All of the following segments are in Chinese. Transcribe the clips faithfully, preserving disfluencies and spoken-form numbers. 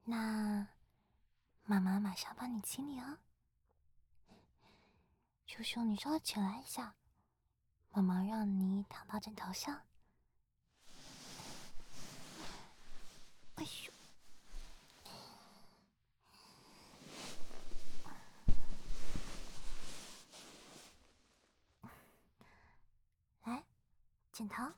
那妈妈马上帮你清理哦。叔叔，你稍微起来一下，妈妈让你躺到枕头上。哎呦！来，枕头。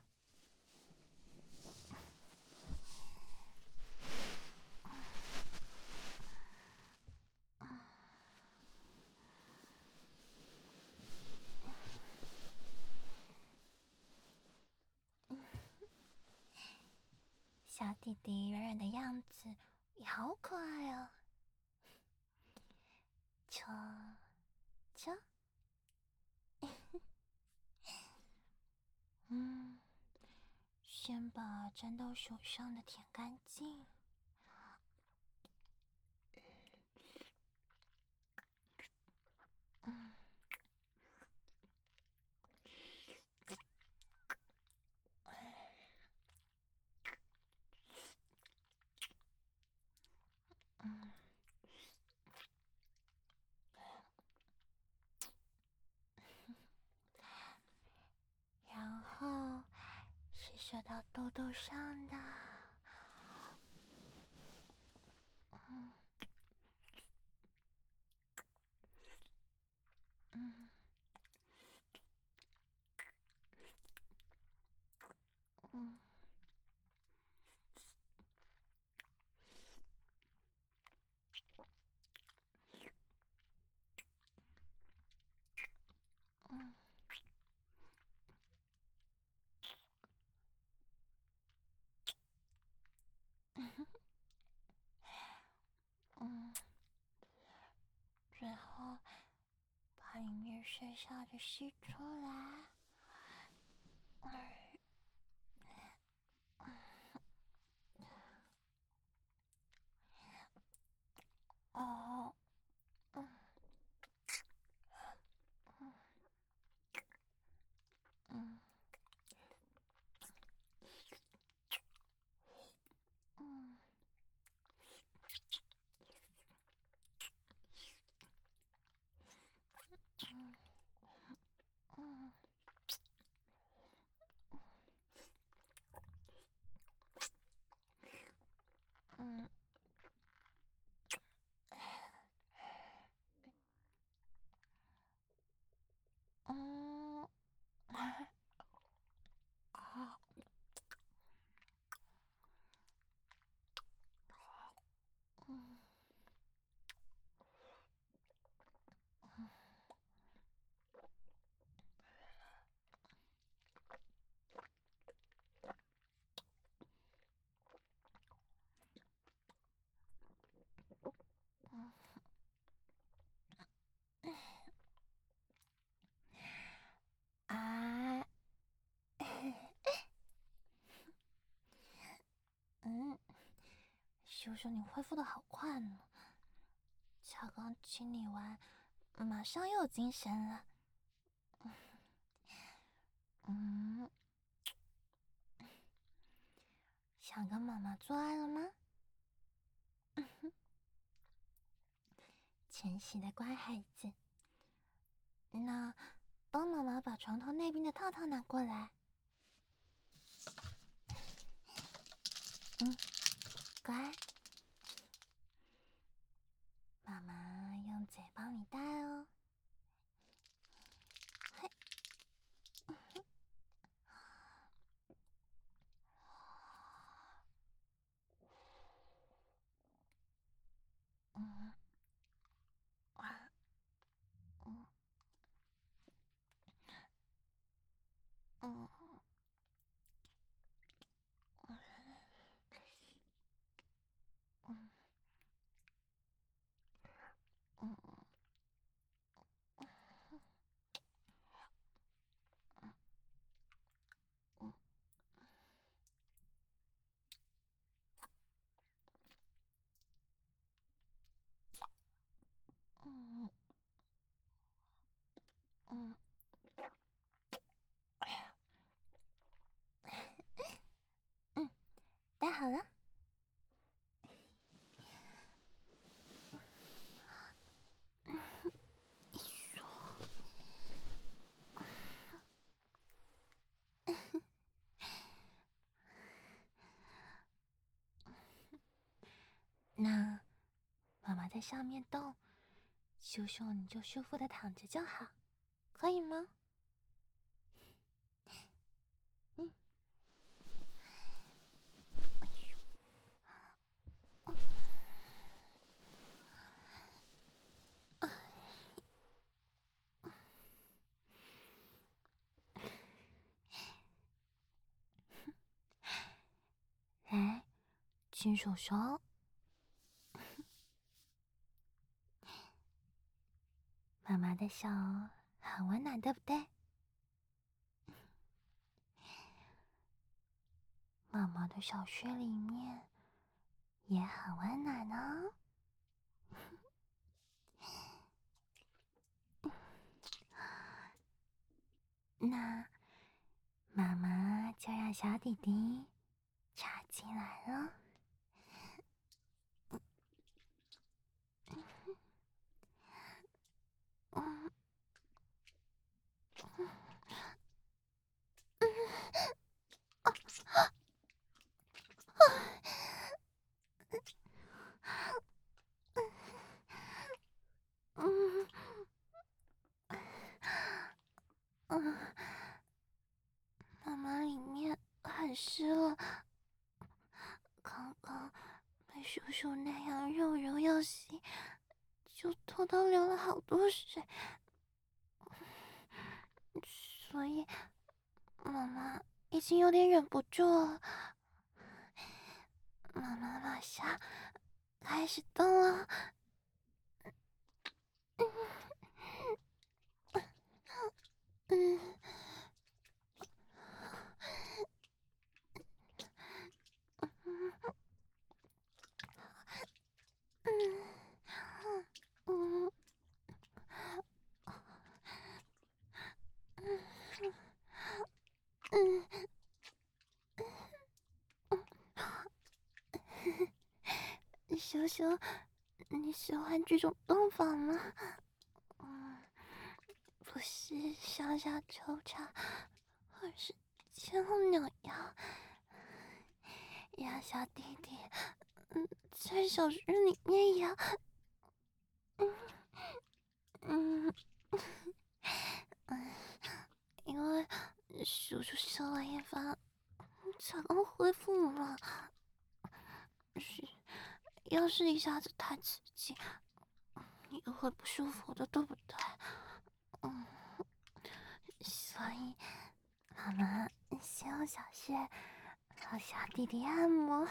小弟弟软软的样子也好可爱哦。瞧瞧，嗯，先把沾到手上的舔干净。嗯，嗯，然后是射到痘痘上的。嗯嗯嗯嗯嗯，最后把里面剩下的吸出来。哦，嗯嗯嗯嗯嗯嗯，啊，嗯啊，嗯，叔叔，你恢复的好快呢，才刚清理完，马上又有精神了。嗯，想跟妈妈做爱了吗？诚实的乖孩子，那帮妈妈把床头那边的套套拿过来。嗯，乖，妈妈用嘴帮你戴哦。嘿，嗯啊，嗯嗯嗯嗯嗯嗯嗯嗯，戴好了。 在上面动，羞羞你就舒服的躺着就好，可以吗？嗯。来，亲手手。妈妈的手很温暖，对不对？妈妈的小穴里面也很温暖哦。那妈妈就让小弟弟插进来了。嗯嗯嗯，妈妈里面很湿了，刚刚被叔叔那样又揉又洗，就偷偷流了好多水，所以妈妈已经有点忍不住了。妈妈马上开始动了。嗯嗯嗯嗯，羞羞，你喜欢这种动法吗？嗯，不是上下抽插，而是前后扭腰，让小弟弟嗯在小穴里面摇。嗯嗯嗯，因为叔叔上完一番才刚恢复嘛，是要是一下子太刺激，你会不舒服的，对不对？嗯，所以妈妈先用小穴让小弟弟按摩，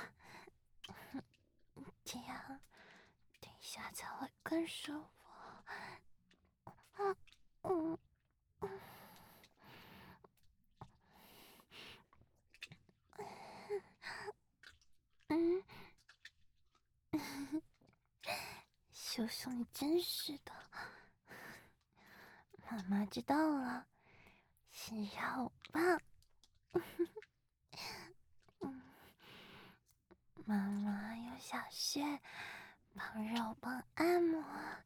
这样等一下才会更舒服。啊，嗯嗯，叔叔你真是的，妈妈知道了，是肉棒。嗯，妈妈用小穴帮肉棒按摩，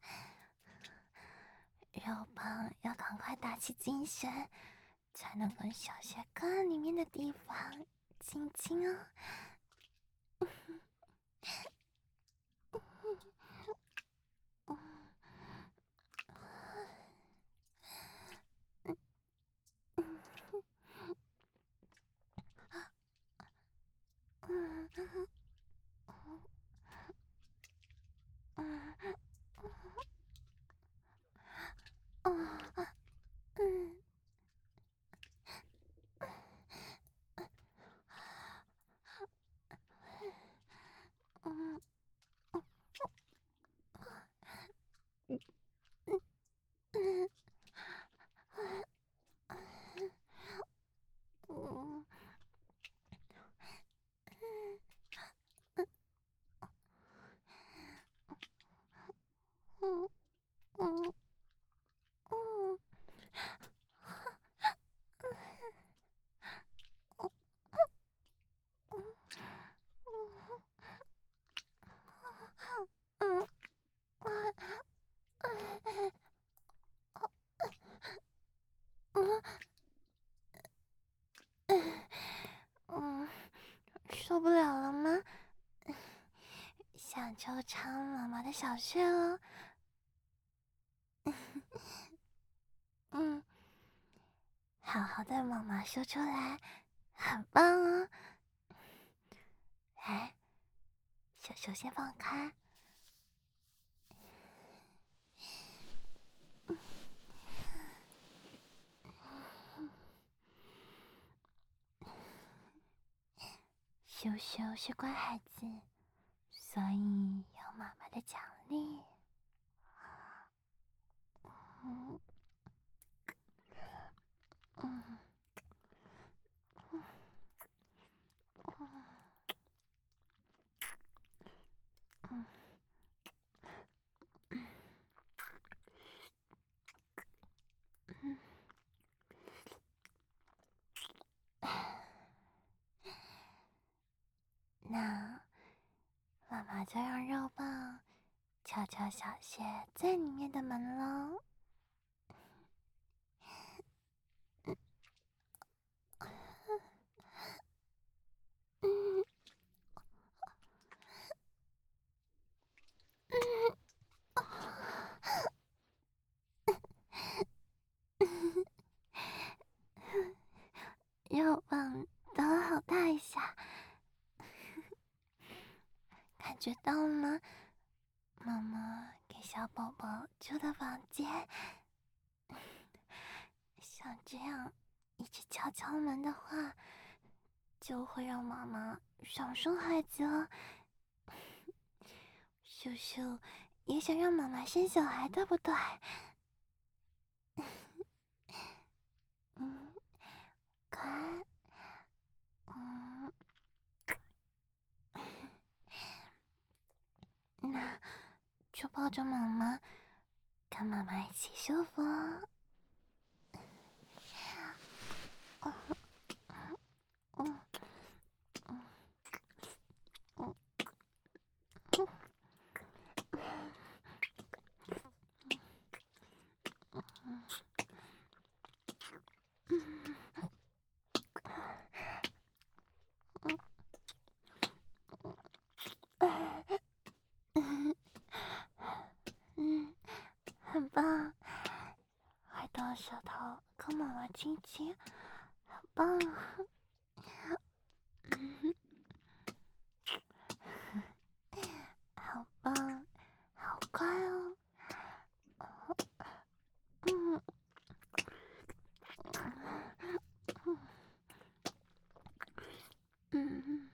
肉棒要赶快打起精神，才能跟小穴更里面的地方亲亲哦。嗯嗯嗯嗯嗯嗯嗯嗯嗯嗯嗯嗯，受不了了吗？想抽尝妈妈的小穴了。嗯，好好的妈妈说出来，很棒啊！来，手手先放开。羞羞是乖孩子，所以有妈妈的奖励。嗯嗯嗯嗯，那妈妈就让肉棒敲敲小穴最里面的门喽。嗯肉棒抖了好大一下，感觉到了吗？妈妈给小宝宝住的房间，像这样一直敲敲门的话，就会让妈妈少生孩子了。秀秀也想让妈妈生小孩，对不对？嗯，快，嗯，那就抱着妈妈，跟妈妈一起舒服哦。嗯嗯嗯嗯嗯嗯，很棒，快到舌头跟妈妈亲亲，很棒啊！嗯，好棒，好快哦！嗯嗯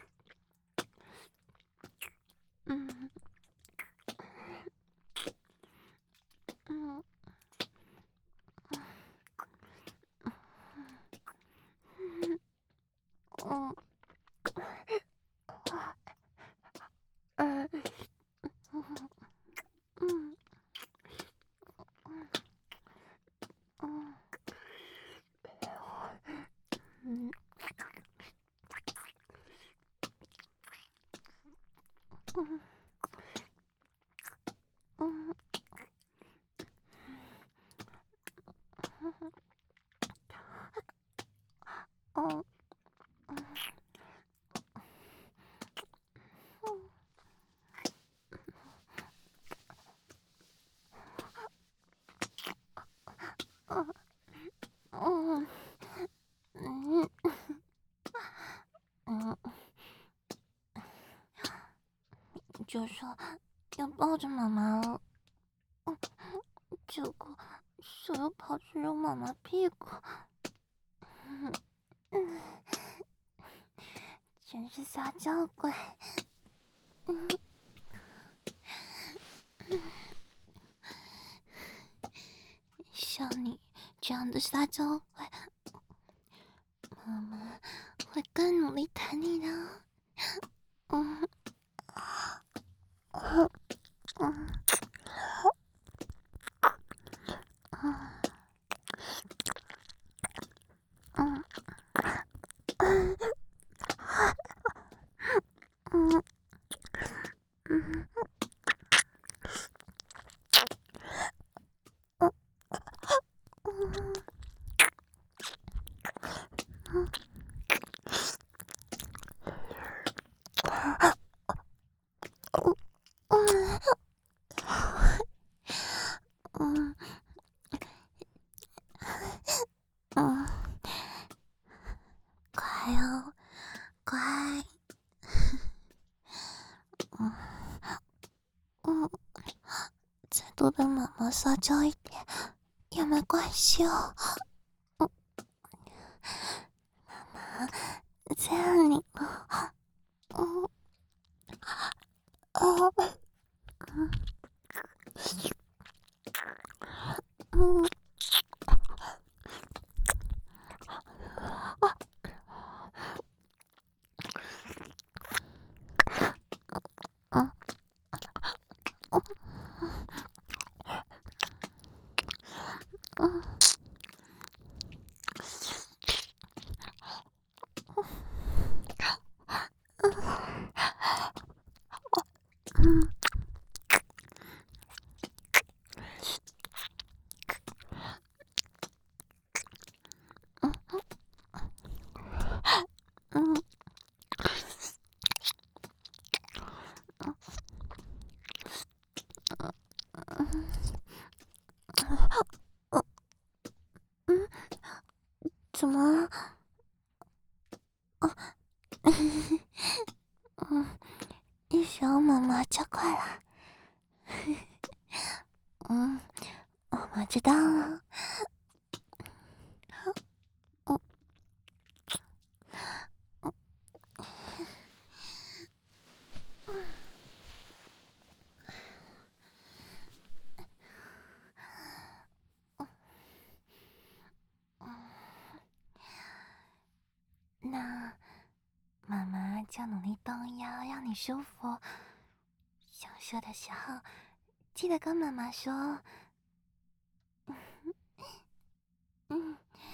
嗯嗯嗯嗯嗯嗯嗯嗯嗯嗯嗯嗯嗯，就说要抱着妈妈了，结果手又跑去揉妈妈屁股，真是撒娇鬼。像你这样的撒娇鬼，妈妈会更努力疼你的。嗯嗯嗯嗯嗯嗯嗯哦，乖。嗯嗯，再多对妈妈撒娇一点也没关系哦。嗯，妈妈最爱你了。嗯哦嗯嗯嗯嗯嗯嗯嗯，怎么了？嗯，你需要妈妈加快了。嗯，妈妈知道了。嗯那妈妈就努力动腰，让你舒服。想说的时候，记得跟妈妈说。嗯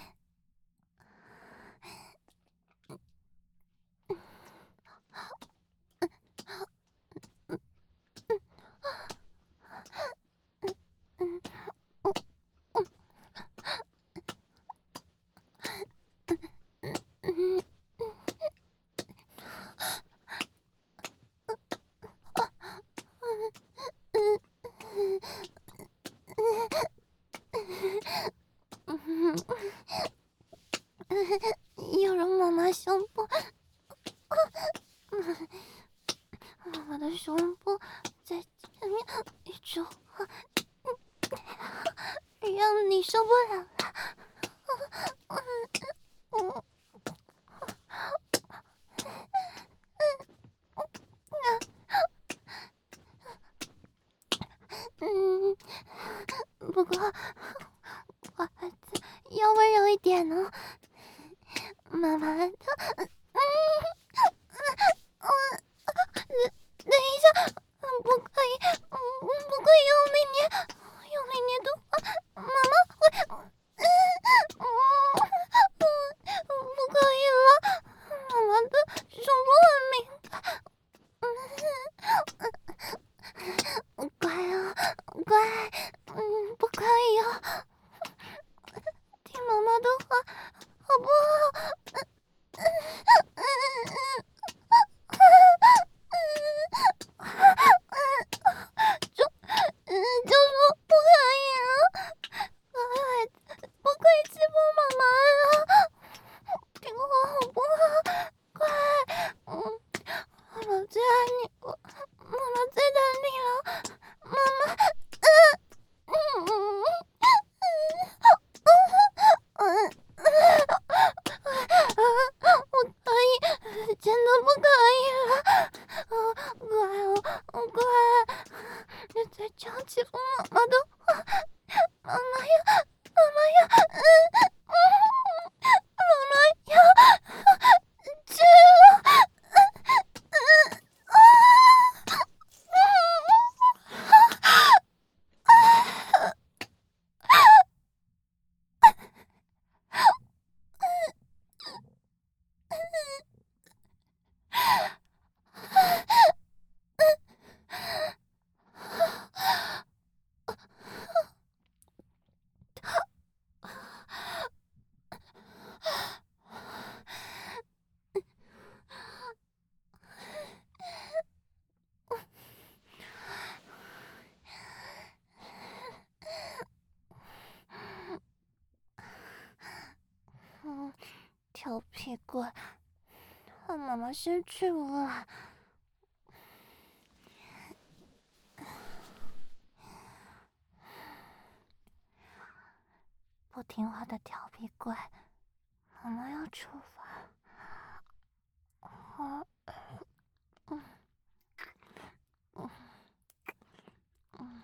嗯嗯嗯嗯，有人妈妈胸部，妈妈的胸部在前面一直晃，让你受不了了。嗯嗯，不过我儿子要温柔一点哦。妈妈的，嗯嗯，等一下，不可以，嗯，不可以用力捏，用力捏的话，妈妈会，嗯嗯，不可以了，妈妈的胸部很敏感。嗯，乖啊，乖，嗯，不可以哦，听妈妈的话，好不好？嗯嗯嗯就嗯就说不可以了，乖，不可以欺负妈妈了，听话好不好？乖，嗯，妈妈最爱你了，妈妈最疼你了，妈妈，嗯嗯嗯嗯，不可以，真的不可以了，哦，乖哦，哦乖，你再这样欺负妈妈的话，妈妈要，妈妈要，嗯嗯，妈妈要去了，嗯嗯，调皮鬼， 和妈妈失去了。不听话的调皮怪，妈妈要处罚。啊，嗯嗯嗯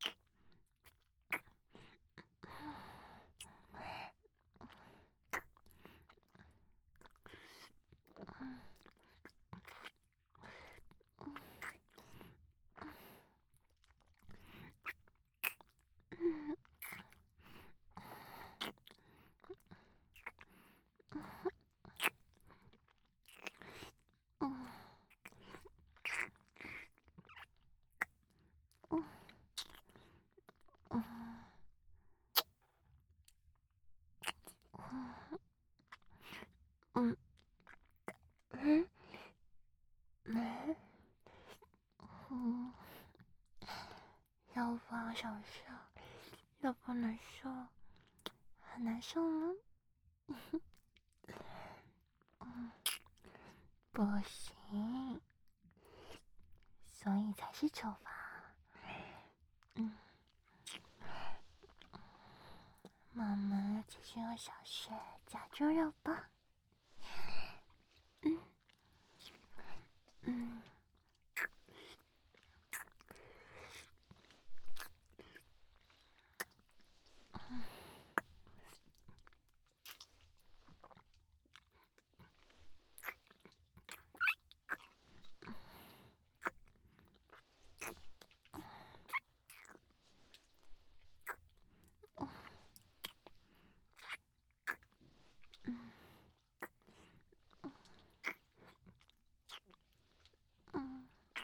嗯嗯嗯嗯嗯嗯嗯，要放手笑，又不能说，很难受吗？嗯，不行，所以才是处罚。嗯，妈妈继续用小穴夹住肉棒。嗯嗯嗯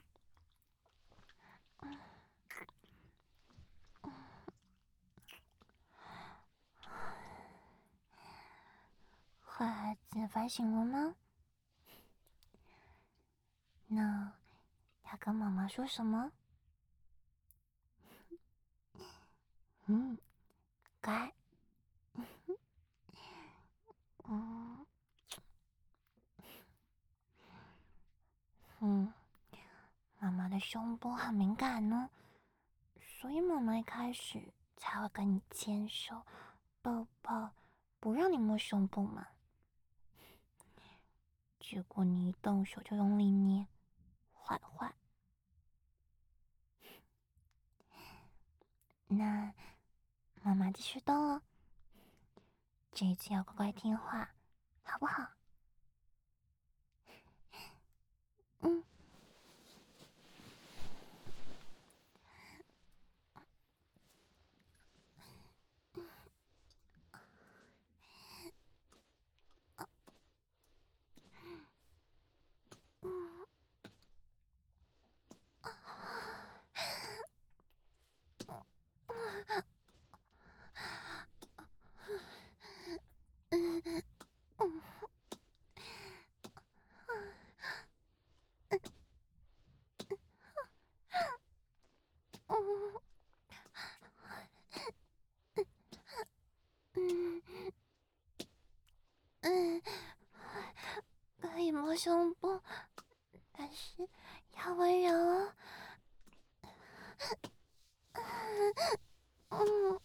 坏孩子反省了吗？那要跟妈妈说什么？嗯，该。嗯嗯，妈妈的胸部很敏感呢，所以妈妈一开始才会跟你牵手、抱抱，不让你摸胸部嘛。结果你一动手就用力捏，坏坏。那妈妈继续动了，这一次要乖乖听话，好不好？嗯嗯嗯嗯，可以摸胸部，但是要温柔哦。嗯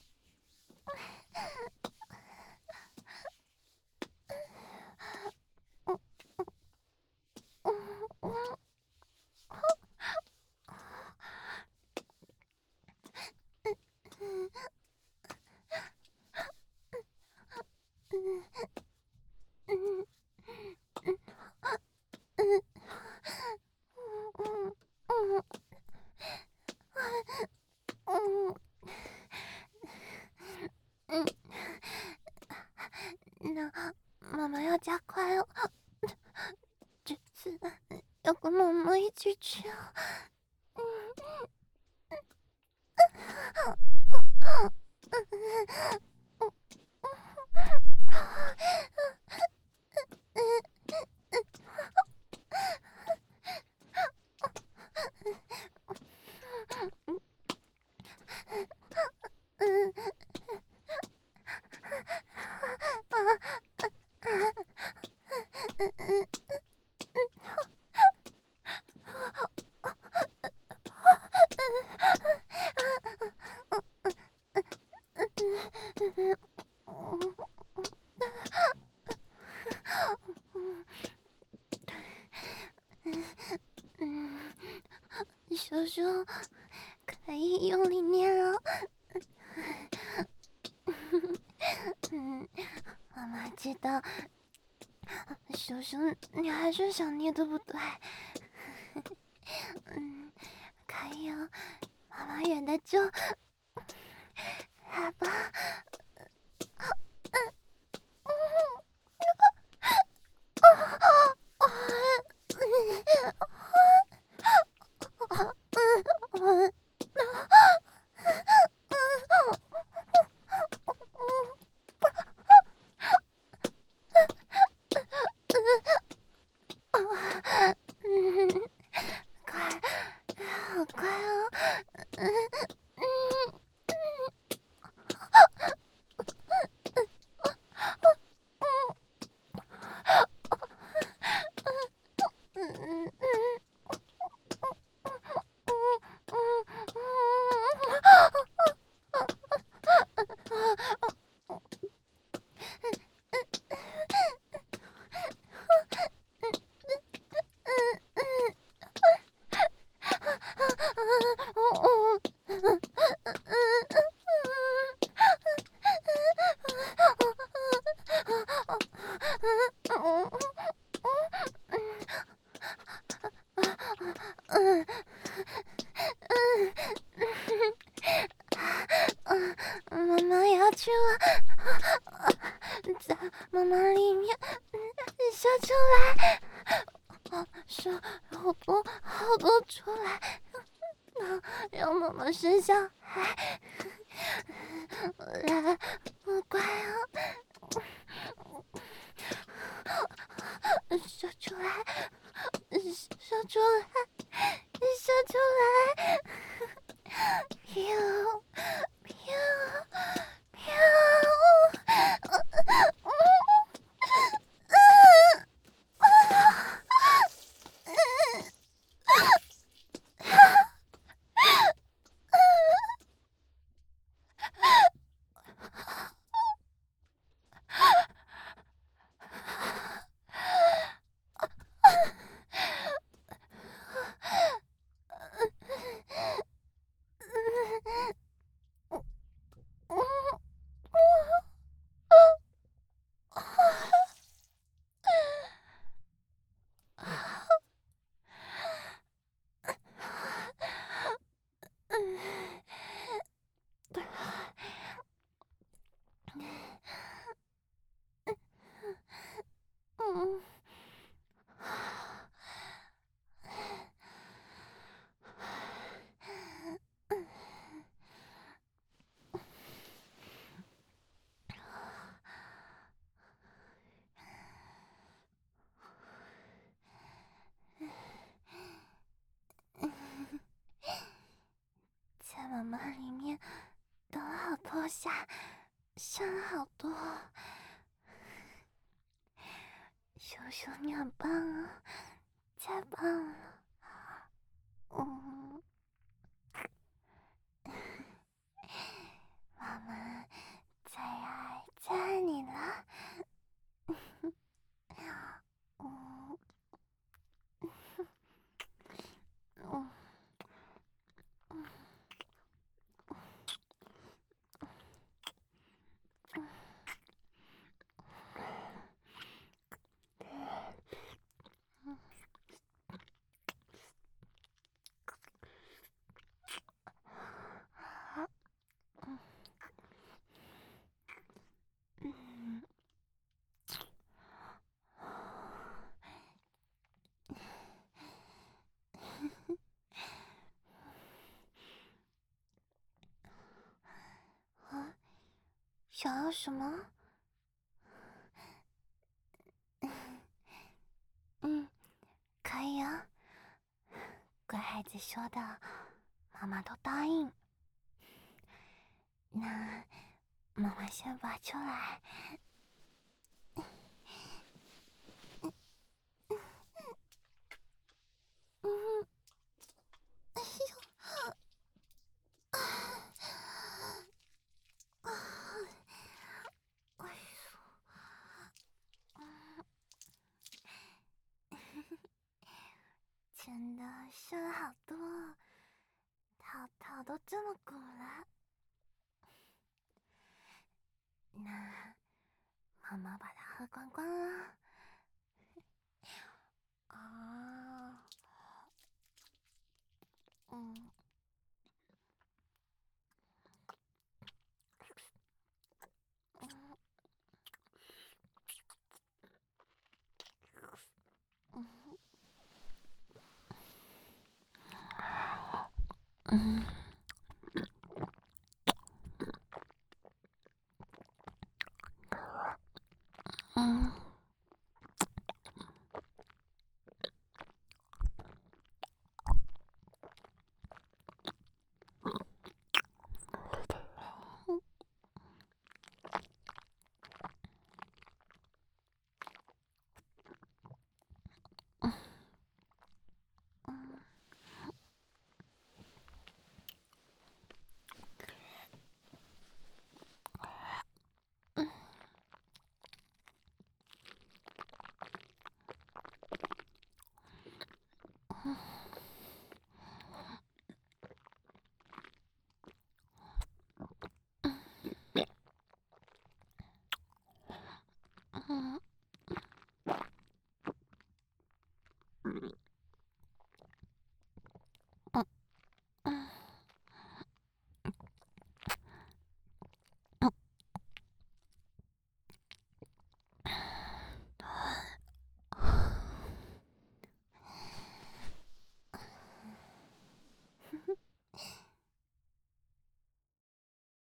嗯嗯嗯嗯嗯嗯嗯嗯，那妈妈要加快哦，这次要跟妈妈一起去哦。嗯嗯嗯叔叔可以用力捏了。嗯，妈妈知道，叔叔你还是想捏对不对？嗯，可以哦，妈妈忍得住，来吧。快，好快哦！妈妈要去了，在妈妈里面射出来，射好多好多出来，让妈妈生小孩。来，快啊！射出来，射出来，射出来！飘飘飘！嗯。在妈妈里面等了好多下，生了好多。叔叔你很棒啊，太棒了。嗯，妈妈最爱最爱你了。嗯嗯嗯。啊，想要什么？嗯，可以啊。乖孩子说的，妈妈都答应。那妈妈先拔出来。嗯，哎呦，啊，哎呦，嗯，真的射了好多。 草草都这么鼓了，那妈妈把它喝光光了。啊，嗯。嗯。